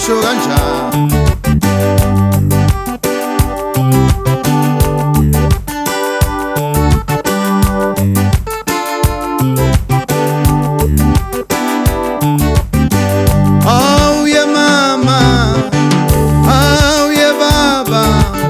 ungasho kanjani. Awuye mama, awuye baba,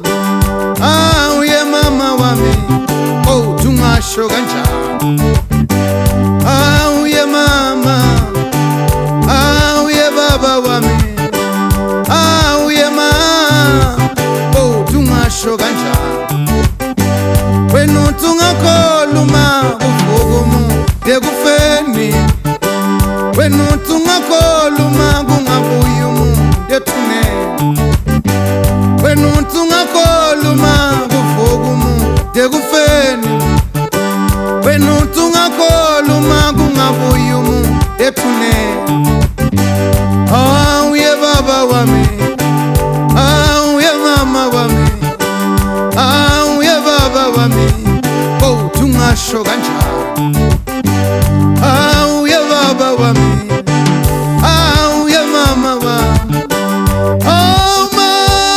awuye mama wami, oh ungasho kanjani. Awuye mama, awuye baba wami, awuye mama, oh ungasho kanjani. Wena ungakholuma uvukumu ekufeni, wena ungakholuma kungabuyi umuntu ethuneni, wena ungakholuma uvukumu ekufeni, wena ungakholuma kungabuyi umuntu ethuneni. Awuye baba wami, awuye mama wami, awuye baba wami, oh ungasho kanjani. Awuye baba wami, awuye mama wami, oh ma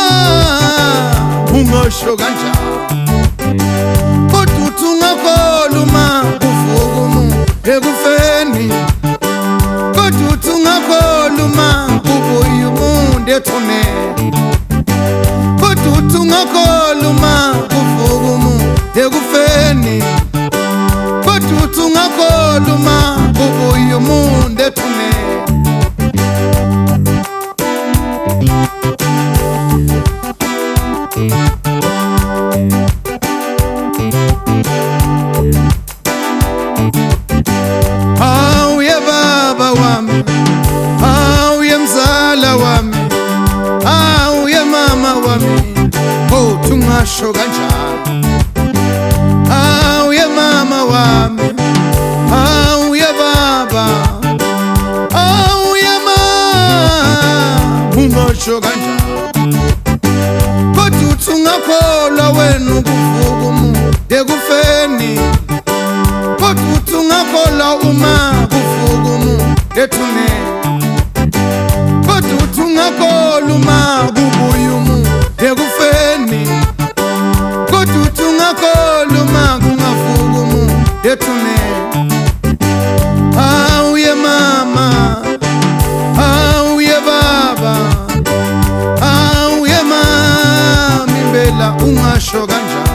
ungasho kanjani. Kodwa ungakholuma uvukumu ekufeni, kodwa ungakholuma kubuyi umuntu ethuneni, kodwa ungakholuma uvukumu ekufeni, kodwa ungakholuma kubuyi umuntu ethuneni. Awuye baba wami, awuye mzala wami, awuye mama wami, oh ungasho kanjani. Awuye mama wami, awuye baba, awuye mama, ungasho kanjani. Kodwa ungakholwa wena ukuvukumu ekufeni, kodwa ungakholwa uma kuvukumu ethuneni, kodwa ungakholwa uma kubuyi umuntu ekufeni, kodwa ungakholwa uma kungavuki umuntu ethuneni. Awuye mama, awuye baba, awuye mama, impela ungasho kanjani.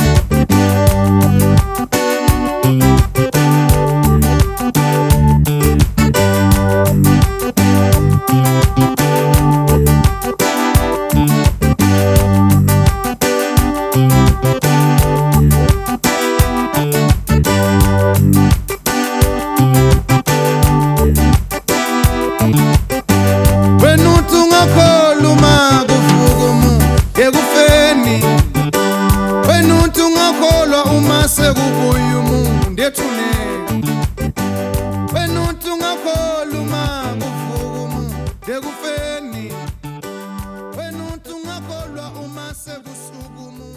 Wena ungakholuma kuvukumu ekufeni, wena ungakholwa uma sekubuyi umuntu ethuneni, wena ungakholuma kuvukumu ekufeni, wena ungakholwa uma sekusuka umuntu.